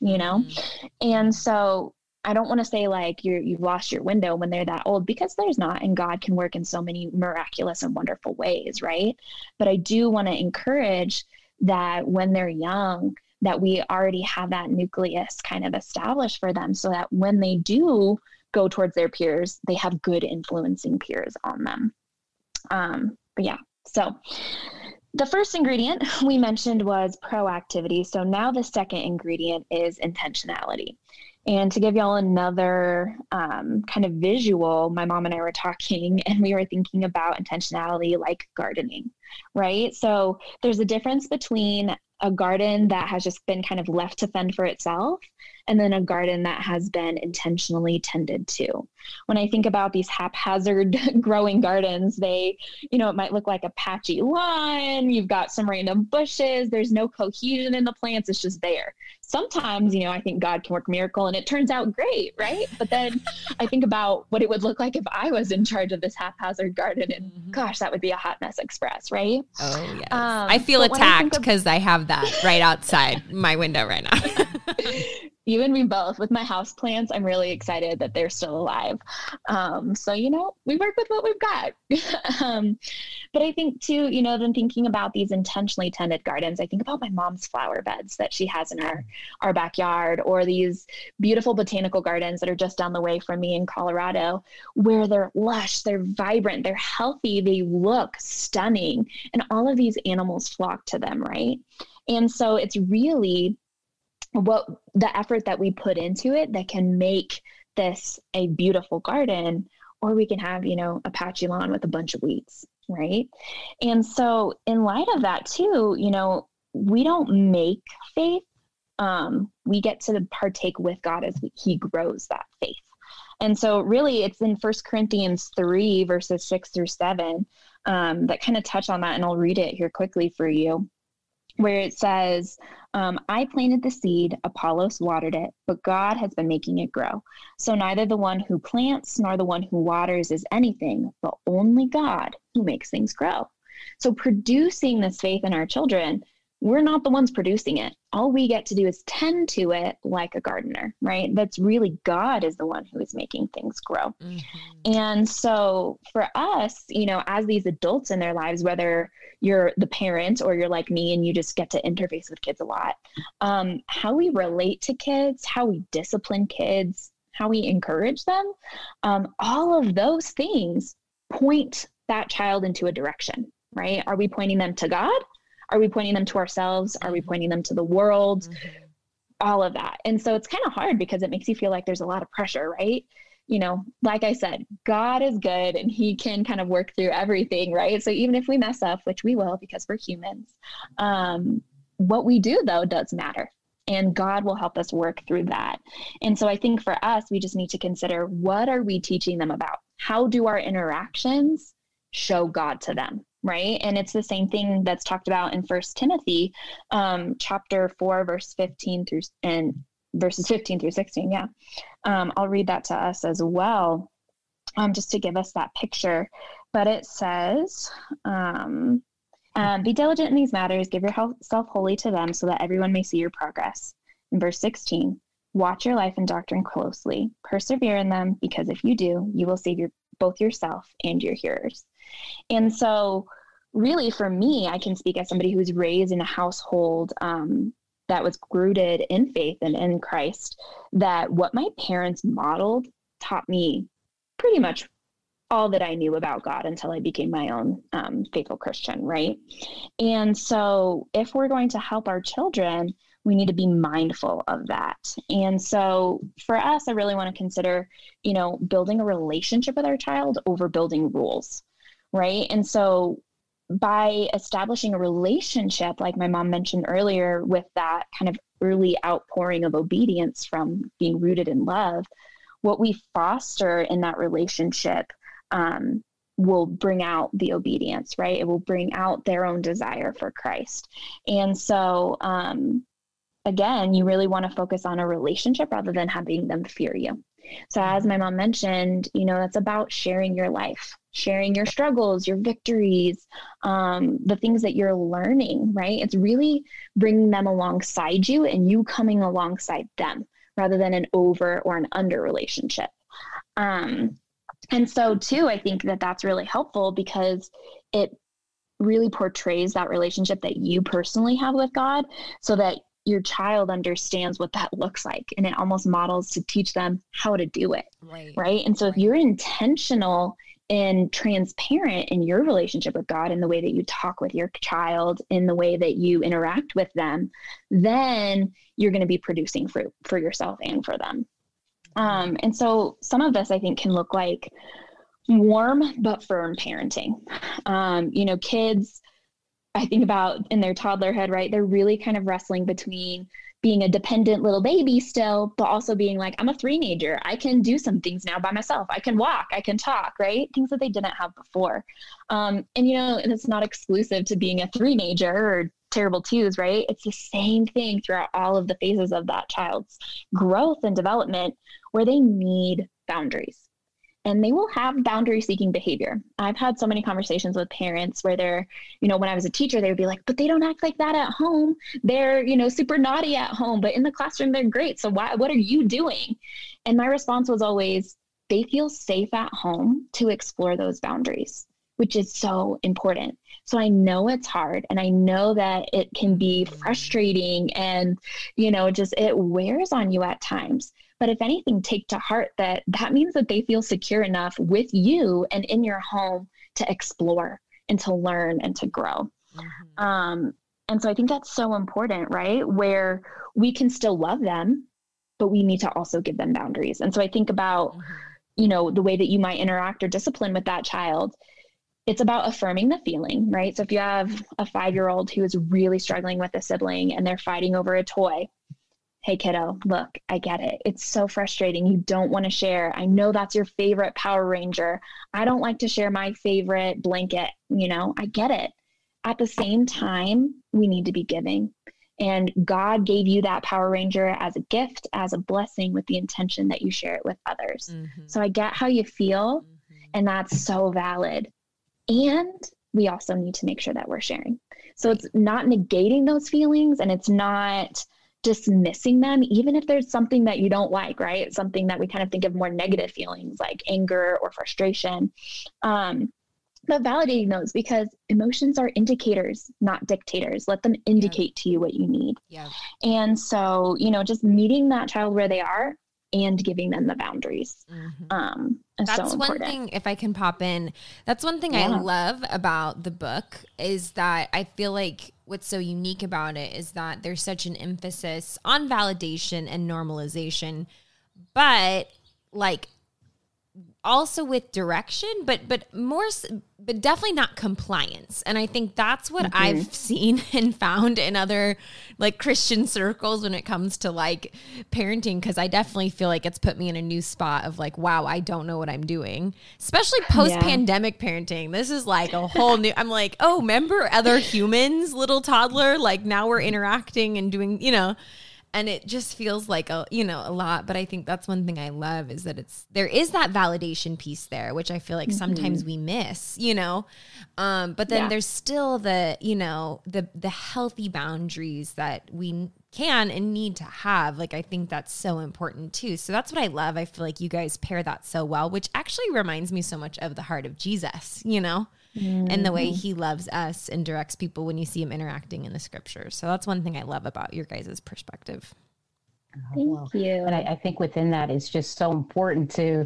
And so I don't want to say like you've lost your window when they're that old, because there's not, and God can work in so many miraculous and wonderful ways, right? But I do want to encourage that when they're young, that we already have that nucleus kind of established for them, so that when they do go towards their peers, they have good influencing peers on them. But yeah, so the first ingredient we mentioned was proactivity. So now the second ingredient is intentionality. And to give y'all another kind of visual, my mom and I were talking, and we were thinking about intentionality like gardening, right? So there's a difference between a garden that has just been kind of left to fend for itself, and then a garden that has been intentionally tended to. When I think about these haphazard growing gardens, they, it might look like a patchy lawn. You've got some random bushes. There's no cohesion in the plants. It's just there. Sometimes, I think God can work a miracle and it turns out great, right? But then I think about what it would look like if I was in charge of this haphazard garden, and gosh, that would be a hot mess express, right? Oh, yes. I feel attacked because I have that right outside my window right now. You and me both. With my house plants, I'm really excited that they're still alive. So, we work with what we've got. But I think too, then thinking about these intentionally tended gardens, I think about my mom's flower beds that she has in our backyard, or these beautiful botanical gardens that are just down the way from me in Colorado, where they're lush, they're vibrant, they're healthy, they look stunning, and all of these animals flock to them, right? And so it's really what the effort that we put into it that can make this a beautiful garden, or we can have, a patchy lawn with a bunch of weeds, right? And so in light of that too, we don't make faith. We get to partake with God as he grows that faith. And so really it's in 1 Corinthians 3 verses 6-7 that kind of touch on that. And I'll read it here quickly for you, where it says, I planted the seed, Apollos watered it, but God has been making it grow. So neither the one who plants nor the one who waters is anything, but only God who makes things grow. So producing this faith in our children, we're not the ones producing it. All we get to do is tend to it like a gardener, right? That's really God is the one who is making things grow. And so for us, you know, as these adults in their lives, whether you're the parent or you're like me and you just get to interface with kids a lot, how we relate to kids, how we discipline kids, how we encourage them, all of those things point that child into a direction, right? Are we pointing them to God? Are we pointing them to ourselves? Are we pointing them to the world? All of that. And so it's kind of hard because it makes you feel like there's a lot of pressure, right? You know, like I said, God is good and he can kind of work through everything, right? So even if we mess up, which we will because we're humans, what we do though does matter. And God will help us work through that. And so I think for us, we just need to consider, what are we teaching them about? How do our interactions show God to them? Right. And it's the same thing that's talked about in 1 Timothy, chapter 4, verses 15 through 16. Yeah. I'll read that to us as well, just to give us that picture. But it says, be diligent in these matters, give yourself wholly to them so that everyone may see your progress. In verse 16, watch your life and doctrine closely, persevere in them, because if you do, you will save both yourself and your hearers. And so really for me, I can speak as somebody who was raised in a household that was rooted in faith and in Christ, that what my parents modeled taught me pretty much all that I knew about God until I became my own faithful Christian, right? And so if we're going to help our children, we need to be mindful of that. And so for us, I really want to consider, you know, building a relationship with our child over building rules, right? And so by establishing a relationship, like my mom mentioned earlier, with that kind of early outpouring of obedience from being rooted in love, what we foster in that relationship will bring out the obedience, right? It will bring out their own desire for Christ. And so, again, you really want to focus on a relationship rather than having them fear you. So as my mom mentioned, you know, that's about sharing your life, sharing your struggles, your victories, the things that you're learning, right? It's really bringing them alongside you and you coming alongside them rather than an over or an under relationship. And so too, I think that that's really helpful because it really portrays that relationship that you personally have with God so that your child understands what that looks like. And it almost models to teach them how to do it. Right. And so if you're intentional and transparent in your relationship with God, in the way that you talk with your child, in the way that you interact with them, then you're going to be producing fruit for yourself and for them. And so some of this I think can look like warm but firm parenting. You know, kids, I think about in their toddlerhood, right? They're really kind of wrestling between being a dependent little baby still, but also being like, I'm a three-nager. I can do some things now by myself. I can walk, I can talk, right? Things that they didn't have before. And, you know, and it's not exclusive to being a three-nager or terrible twos, right? It's the same thing throughout all of the phases of that child's growth and development where they need boundaries. And they will have boundary-seeking behavior. I've had so many conversations with parents where they're, you know, when I was a teacher, they would be like, but they don't act like that at home. They're, you know, super naughty at home, but in the classroom, they're great. So what are you doing? And my response was always, they feel safe at home to explore those boundaries, which is so important. So I know it's hard and I know that it can be frustrating and, you know, just it wears on you at times. But if anything, take to heart that means that they feel secure enough with you and in your home to explore and to learn and to grow. And so I think that's so important, right? Where we can still love them, but we need to also give them boundaries. And so I think about, you know, the way that you might interact or discipline with that child. It's about affirming the feeling, right? So if you have a 5-year-old who is really struggling with a sibling and they're fighting over a toy, hey kiddo, look, I get it. It's so frustrating. You don't want to share. I know that's your favorite Power Ranger. I don't like to share my favorite blanket. You know, I get it. At the same time, we need to be giving. And God gave you that Power Ranger as a gift, as a blessing with the intention that you share it with others. So I get how you feel, and that's so valid. And we also need to make sure that we're sharing. So it's not negating those feelings, and it's not dismissing them, even if there's something that you don't like, right? Something that we kind of think of more negative feelings like anger or frustration. But validating those, because emotions are indicators, not dictators. Let them indicate to you what you need. Yeah. And so, just meeting that child where they are and giving them the boundaries. Is That's so one important. thing, if I can pop in, that's one thing I love about the book is that I feel like what's so unique about it is that there's such an emphasis on validation and normalization, but like also with direction, but definitely not compliance. And I think that's what I've seen and found in other like Christian circles when it comes to like parenting. Cause I definitely feel like it's put me in a new spot of like, wow, I don't know what I'm doing, especially post-pandemic parenting. This is like a whole new, I'm like, oh, remember other humans, little toddler, like now we're interacting and doing, and it just feels like a lot. But I think that's one thing I love is that there is that validation piece there, which I feel like sometimes we miss, but then there's still the healthy boundaries that we can and need to have. Like, I think that's so important too. So that's what I love. I feel like you guys pair that so well, which actually reminds me so much of the heart of Jesus, and the way he loves us and directs people when you see him interacting in the scriptures. So that's one thing I love about your guys' perspective. Thank you. And I think within that, it's just so important to,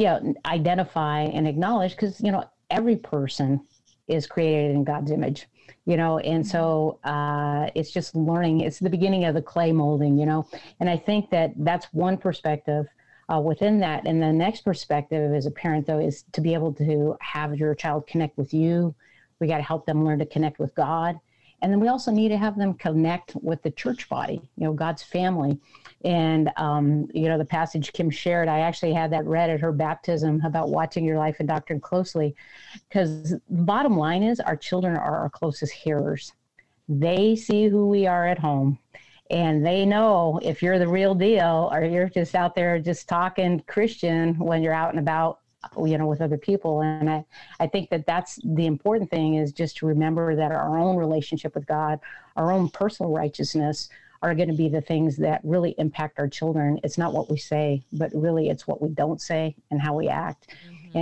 identify and acknowledge, because, every person is created in God's image, and so it's just learning. It's the beginning of the clay molding, and I think that that's one perspective within that. And the next perspective as a parent, though, is to be able to have your child connect with you. We got to help them learn to connect with God. And then we also need to have them connect with the church body, God's family. And, the passage Kim shared, I actually had that read at her baptism about watching your life and doctrine closely, because the bottom line is our children are our closest hearers. They see who we are at home. And they know if you're the real deal or you're just out there just talking Christian when you're out and about, with other people. And I think that that's the important thing, is just to remember that our own relationship with God, our own personal righteousness are going to be the things that really impact our children. It's not what we say, but really it's what we don't say and how we act.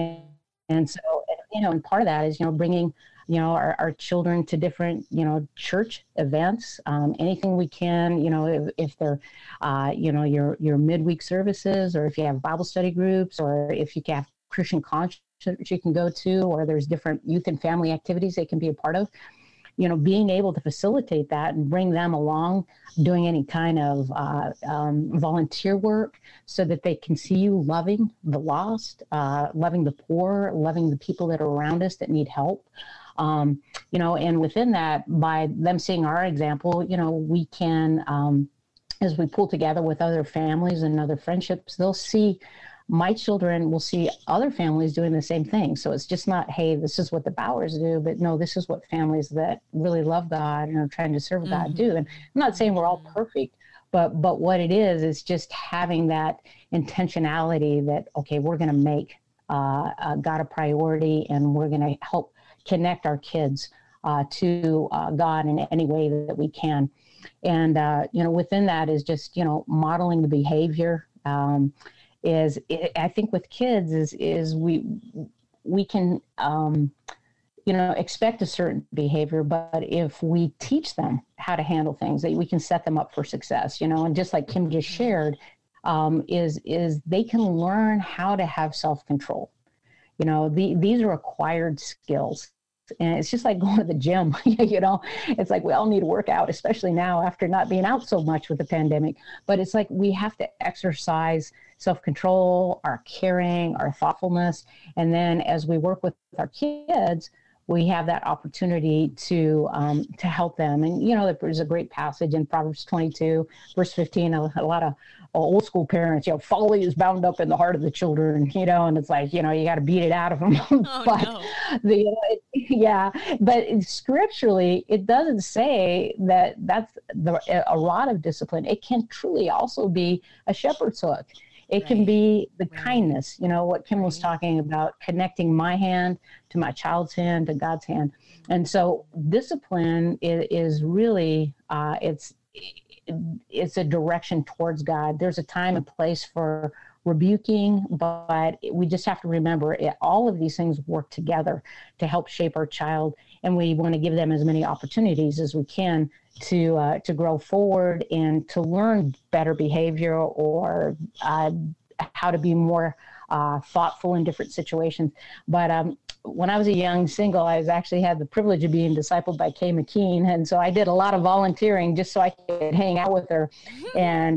And so, and part of that is, bringing our children to different, church events, anything we can, if they're, your midweek services, or if you have Bible study groups, or if you have Christian concerts you can go to, or there's different youth and family activities they can be a part of, being able to facilitate that and bring them along, doing any kind of volunteer work so that they can see you loving the lost, loving the poor, loving the people that are around us that need help. And within that, by them seeing our example, we can, as we pull together with other families and other friendships, they'll see, my children will see other families doing the same thing. So it's just not, hey, this is what the Bowers do, but no, this is what families that really love God and are trying to serve God do. And I'm not saying we're all perfect, but what it is just having that intentionality that, okay, we're going to make God a priority, and we're going to help connect our kids to God in any way that we can. And, within that is just, modeling the behavior. I think with kids is we can, expect a certain behavior, but if we teach them how to handle things, that we can set them up for success, and just like Kim just shared, is they can learn how to have self-control. These are acquired skills. And it's just like going to the gym, it's like we all need to work out, especially now after not being out so much with the pandemic. But it's like we have to exercise self-control, our caring, our thoughtfulness. And then as we work with our kids, we have that opportunity to help them. And, there's a great passage in Proverbs 22, verse 15, a lot of old school parents, folly is bound up in the heart of the children, and it's like, you got to beat it out of them. But scripturally, it doesn't say that's a rod of discipline. It can truly also be a shepherd's hook. It can Right. be the Right. kindness, what Kim was Right. talking about, connecting my hand to my child's hand to God's hand. And so discipline is really, it's a direction towards God. There's a time and place for rebuking, but we just have to remember all of these things work together to help shape our child, and we want to give them as many opportunities as we can to grow forward and to learn better behavior or how to be more thoughtful in different situations. But when I was a young single, I actually had the privilege of being discipled by Kay McKean, and so I did a lot of volunteering just so I could hang out with her. And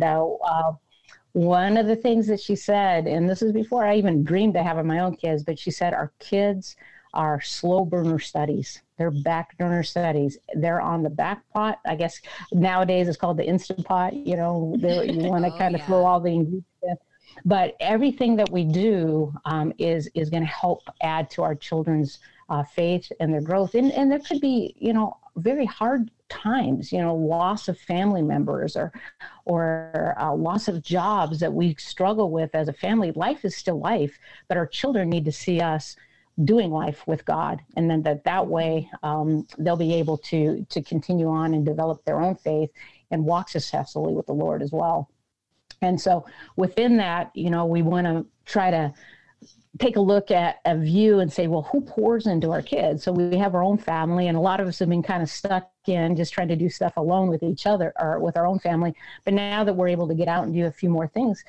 one of the things that she said, and this is before I even dreamed of having my own kids, but she said, our kids are slow burner studies. They're back burner studies. They're on the back pot. I guess nowadays it's called the Instant Pot. You want to kind of throw all the ingredients in. But everything that we do is going to help add to our children's faith and their growth. And there could be, very hard times, loss of family members or loss of jobs that we struggle with as a family. Life is still life, but our children need to see us doing life with God. And then that way they'll be able to continue on and develop their own faith and walk successfully with the Lord as well. And so within that, we want to try to take a look at a view and say, well, who pours into our kids? So we have our own family, and a lot of us have been kind of stuck in just trying to do stuff alone with each other or with our own family. But now that we're able to get out and do a few more things,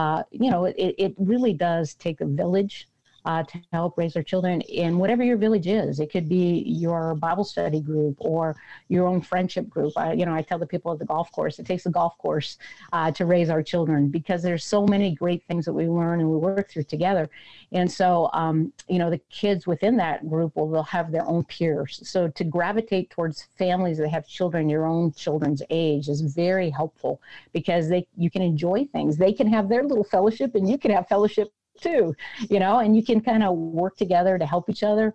it really does take a village to help raise our children in whatever your village is. It could be your Bible study group or your own friendship group. I tell the people at the golf course, it takes a golf course to raise our children, because there's so many great things that we learn and we work through together. And so, the kids within that group they'll have their own peers. So to gravitate towards families that have children your own children's age is very helpful, because you can enjoy things. They can have their little fellowship and you can have fellowship too, and you can kind of work together to help each other.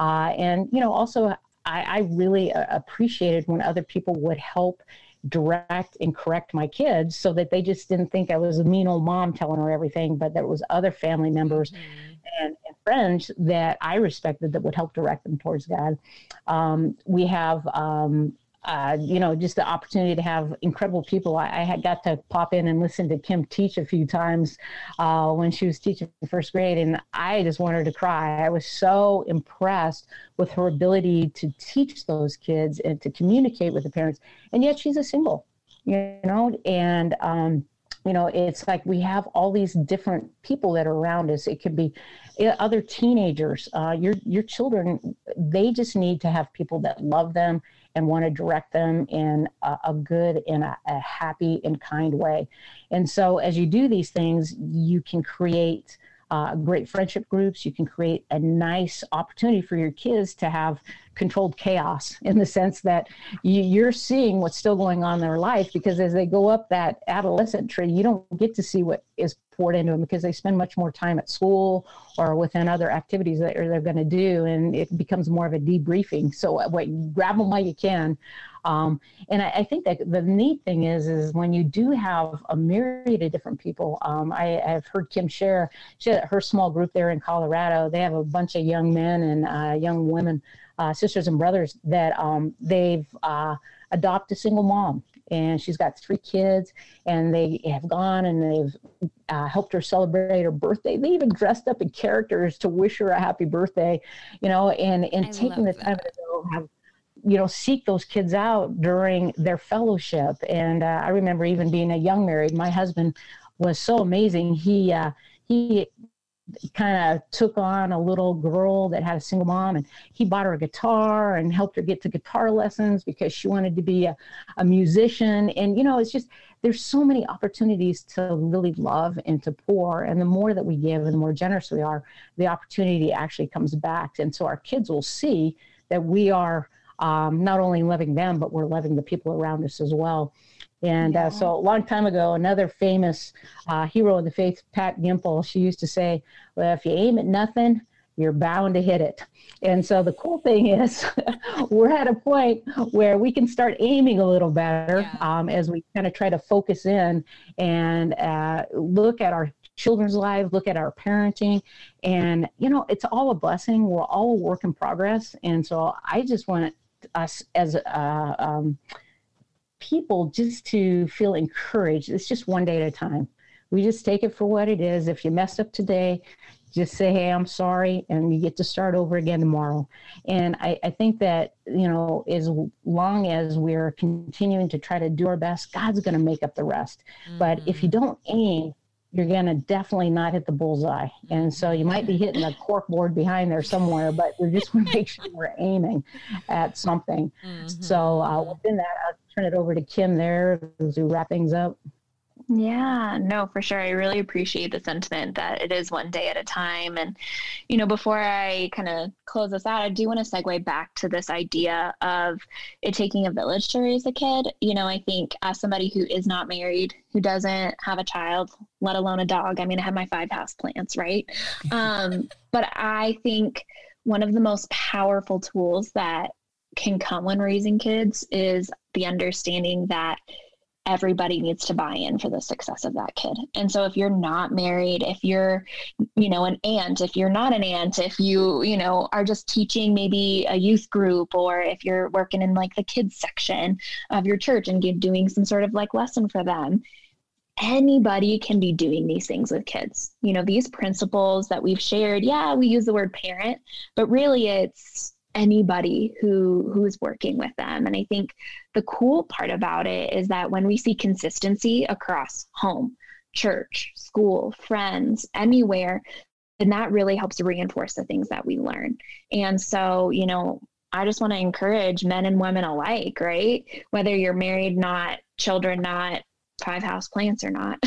Also, I really appreciated when other people would help direct and correct my kids, so that they just didn't think I was a mean old mom telling her everything, but there was other family members and friends that I respected that would help direct them towards God. We have just the opportunity to have incredible people. I had got to pop in and listen to Kim teach a few times when she was teaching first grade, and I just wanted to cry. I was so impressed with her ability to teach those kids and to communicate with the parents. And yet she's a single, and it's like we have all these different people that are around us. It could be other teenagers, your children. They just need to have people that love them and want to direct them in a good and a happy and kind way. And so as you do these things, you can create great friendship groups. You can create a nice opportunity for your kids to have controlled chaos, in the sense that you're seeing what's still going on in their life, because as they go up that adolescent tree, you don't get to see what is poured into them, because they spend much more time at school or within other activities that they're going to do, and it becomes more of a debriefing. So grab them while you can. And I think that the neat thing is when you do have a myriad of different people. I've heard Kim share her small group there in Colorado. They have a bunch of young men and young women, sisters and brothers that they've adopted a single mom. And she's got 3 kids, and they have gone and they've helped her celebrate her birthday. They even dressed up in characters to wish her a happy birthday, and taking the time to go have, seek those kids out during their fellowship. And I remember even being a young married, my husband was so amazing. He kind of took on a little girl that had a single mom, and he bought her a guitar and helped her get to guitar lessons because she wanted to be a musician. And, it's just, there's so many opportunities to really love and to pour. And the more that we give and the more generous we are, the opportunity actually comes back. And so our kids will see that we are not only loving them, but we're loving the people around us as well. And so a long time ago, another famous hero of the faith, Pat Gimple, she used to say, well, if you aim at nothing, you're bound to hit it. And so the cool thing is we're at a point where we can start aiming a little better as we kind of try to focus in and look at our children's lives, look at our parenting. And, it's all a blessing. We're all a work in progress. And so I just want us as people just to feel encouraged. It's just one day at a time. We just take it for what it is. If you messed up today, just say, hey, I'm sorry, and you get to start over again tomorrow. And I think that, as long as we're continuing to try to do our best, God's going to make up the rest. Mm-hmm. But if you don't aim, you're going to definitely not hit the bullseye. And so you might be hitting a cork board behind there somewhere, but we just want to make sure we're aiming at something. Mm-hmm. So within that, I'll turn it over to Kim there to wrap things up. Yeah, no, for sure. I really appreciate the sentiment that it is one day at a time. And, before I kind of close this out, I do want to segue back to this idea of it taking a village to raise a kid. I think as somebody who is not married, who doesn't have a child, let alone a dog, I have my 5 houseplants, right? But I think one of the most powerful tools that can come when raising kids is the understanding that everybody needs to buy in for the success of that kid. And so if you're not married, if you're, an aunt, if you're not an aunt, if you, are just teaching maybe a youth group, or if you're working in like the kids section of your church and doing some sort of like lesson for them, anybody can be doing these things with kids. These principles that we've shared, we use the word parent, but really it's anybody who's working with them. And I think the cool part about it is that when we see consistency across home, church, school, friends, anywhere, then that really helps to reinforce the things that we learn. And so, I just want to encourage men and women alike, right? Whether you're married, not, children, not, 5 houseplants or not,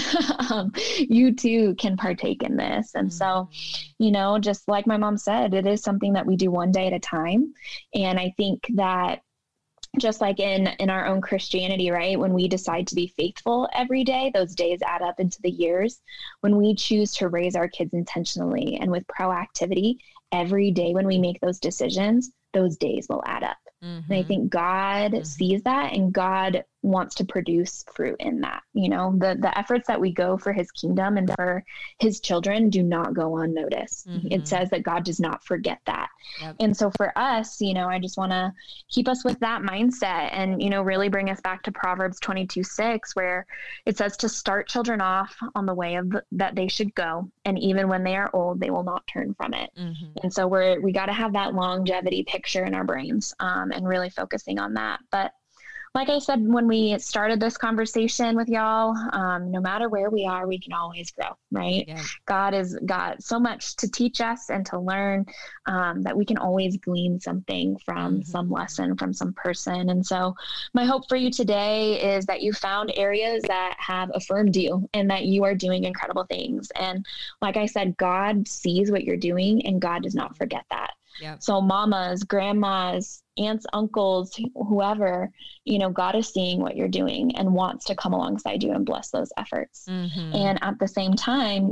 you too can partake in this. And so, just like my mom said, it is something that we do one day at a time. And I think that just like in our own Christianity, right, when we decide to be faithful every day, those days add up into the years. When we choose to raise our kids intentionally and with proactivity every day, when we make those decisions, those days will add up. Mm-hmm. And I think God sees that, and God wants to produce fruit in that. The efforts that we go for his kingdom and for his children do not go unnoticed. Mm-hmm. It says that God does not forget that. Yep. And so for us, I just want to keep us with that mindset and, really bring us back to Proverbs 22:6, where it says to start children off on the way that they should go. And even when they are old, they will not turn from it. Mm-hmm. And so we got to have that longevity picture in our brains, and really focusing on that. But like I said, when we started this conversation with y'all, no matter where we are, we can always grow, right? Yeah. God has got so much to teach us and to learn, that we can always glean something from some lesson, from some person. And so my hope for you today is that you found areas that have affirmed you and that you are doing incredible things. And like I said, God sees what you're doing, and God does not forget that. Yep. So mamas, grandmas, aunts, uncles, whoever, God is seeing what you're doing and wants to come alongside you and bless those efforts. Mm-hmm. And at the same time,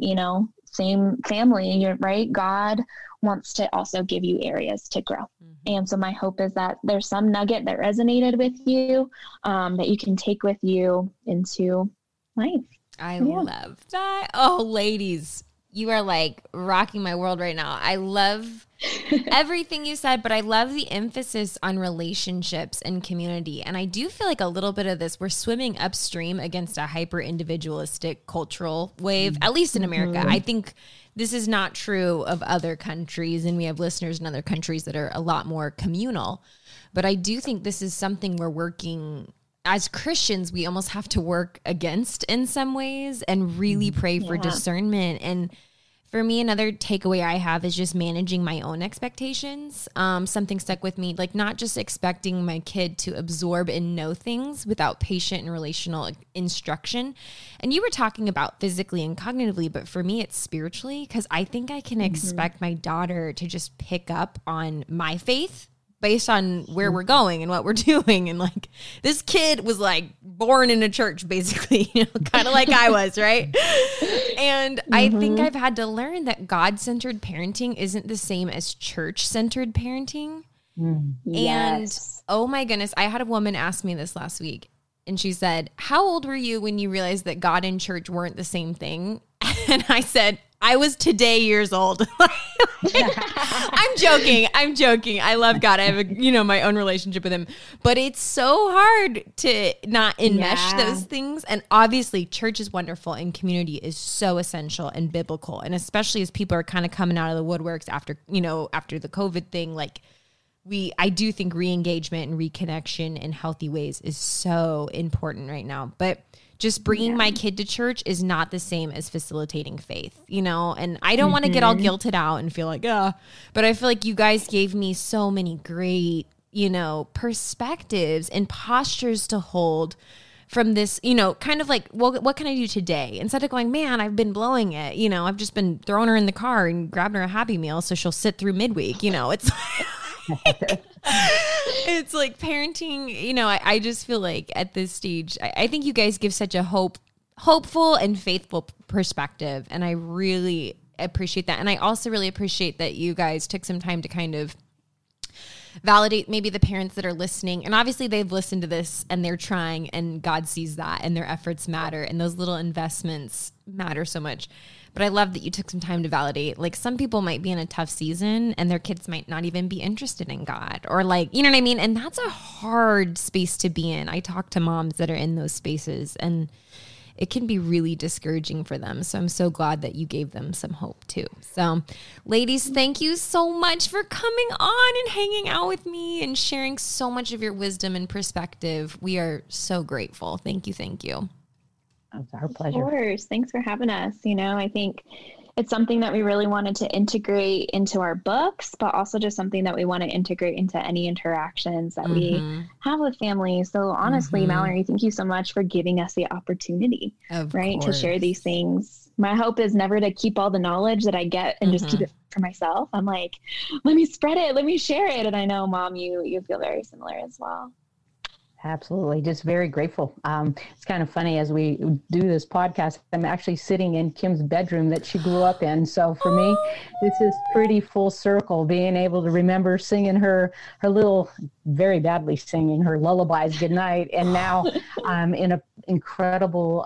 same family, right? God wants to also give you areas to grow. Mm-hmm. And so my hope is that there's some nugget that resonated with you, that you can take with you into life. I love that. Oh, ladies, you are like rocking my world right now. I love everything you said, but I love the emphasis on relationships and community. And I do feel like a little bit of this, we're swimming upstream against a hyper individualistic cultural wave, at least in America. I think this is not true of other countries, and we have listeners in other countries that are a lot more communal. But I do think this is something we're working as Christians, we almost have to work against in some ways and really pray for discernment. And for me, another takeaway I have is just managing my own expectations. Something stuck with me, like not just expecting my kid to absorb and know things without patient and relational instruction. And you were talking about physically and cognitively, but for me, it's spiritually, because I think I can expect my daughter to just pick up on my faith based on where we're going and what we're doing. And like, this kid was like born in a church, basically, you know, kind of like I was, right? And I think I've had to learn that God-centered parenting isn't the same as church-centered parenting. And oh my goodness, I had a woman ask me this last week, and she said, how old were you when you realized that God and church weren't the same thing? And I said, I was today years old. I'm joking. I love God. I have my own relationship with him, but it's so hard to not enmesh those things. And obviously church is wonderful and community is so essential and biblical. And especially as people are kind of coming out of the woodworks after the COVID thing, like I do think re-engagement and reconnection in healthy ways is so important right now. But just bringing my kid to church is not the same as facilitating faith, and I don't want to get all guilted out and feel like, but I feel like you guys gave me so many great, perspectives and postures to hold from this, kind of like, well, what can I do today? Instead of going, man, I've been blowing it. I've just been throwing her in the car and grabbing her a Happy Meal so she'll sit through midweek. It's it's like parenting, I just feel like at this stage, I think you guys give such a hopeful and faithful perspective. And I really appreciate that. And I also really appreciate that you guys took some time to kind of validate maybe the parents that are listening. And obviously they've listened to this and they're trying, and God sees that, and their efforts matter, and those little investments matter so much. But I love that you took some time to validate. Like, some people might be in a tough season and their kids might not even be interested in God, or like, you know what I mean? And that's a hard space to be in. I talk to moms that are in those spaces, and it can be really discouraging for them. So I'm so glad that you gave them some hope too. So ladies, thank you so much for coming on and hanging out with me and sharing so much of your wisdom and perspective. We are so grateful. Thank you. Thank you. It's our pleasure. Of course. Thanks for having us. I think it's something that we really wanted to integrate into our books, but also just something that we want to integrate into any interactions that we have with families. So honestly, Mallory, thank you so much for giving us the opportunity, to share these things. My hope is never to keep all the knowledge that I get and just keep it for myself. I'm like, let me spread it, let me share it. And I know, Mom, you feel very similar as well. Absolutely. Just very grateful. It's kind of funny, as we do this podcast, I'm actually sitting in Kim's bedroom that she grew up in. So for me, this is pretty full circle, being able to remember singing her little, very badly singing her lullabies goodnight. And now I'm in an incredible,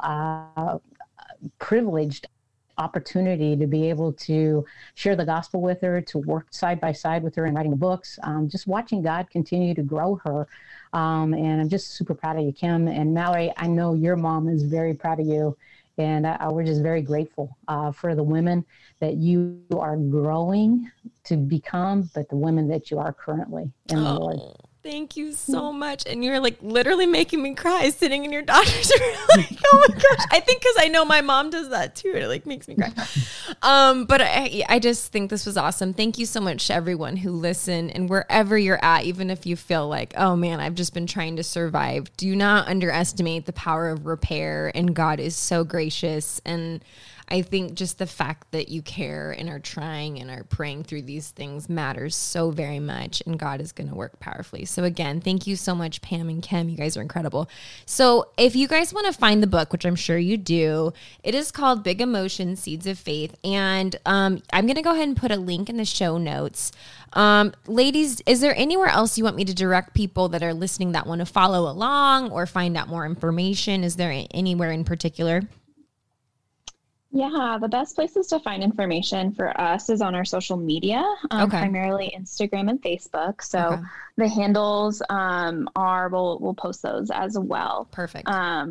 privileged opportunity to be able to share the gospel with her, to work side by side with her in writing the books, just watching God continue to grow her. And I'm just super proud of you, Kim. And Mallory, I know your mom is very proud of you. And we're just very grateful for the women that you are growing to become, but the women that you are currently in the Lord. Thank you so much. And you're like literally making me cry sitting in your daughter's room. Like, oh my gosh. I think because I know my mom does that too. It like makes me cry. But I just think this was awesome. Thank you so much to everyone who listened, and wherever you're at, even if you feel like, oh man, I've just been trying to survive. Do not underestimate the power of repair, and God is so gracious. And I think just the fact that you care and are trying and are praying through these things matters so very much, and God is going to work powerfully. So again, thank you so much, Pam and Kim. You guys are incredible. So if you guys want to find the book, which I'm sure you do, it is called Big Emotions, Seeds of Faith. And I'm going to go ahead and put a link in the show notes. Ladies, is there anywhere else you want me to direct people that are listening that want to follow along or find out more information? Is there anywhere in particular? Yeah, the best places to find information for us is on our social media, primarily Instagram and Facebook. So the handles we'll post those as well. Perfect.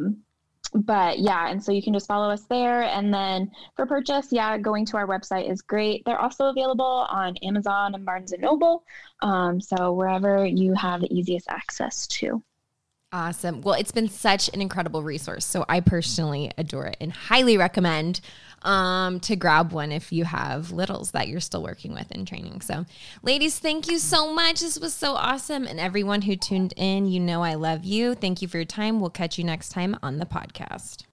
But yeah, and so you can just follow us there. And then for purchase, going to our website is great. They're also available on Amazon and Barnes & Noble. So wherever you have the easiest access to. Awesome. Well, it's been such an incredible resource. So I personally adore it and highly recommend to grab one if you have littles that you're still working with in training. So ladies, thank you so much. This was so awesome. And everyone who tuned in, I love you. Thank you for your time. We'll catch you next time on the podcast.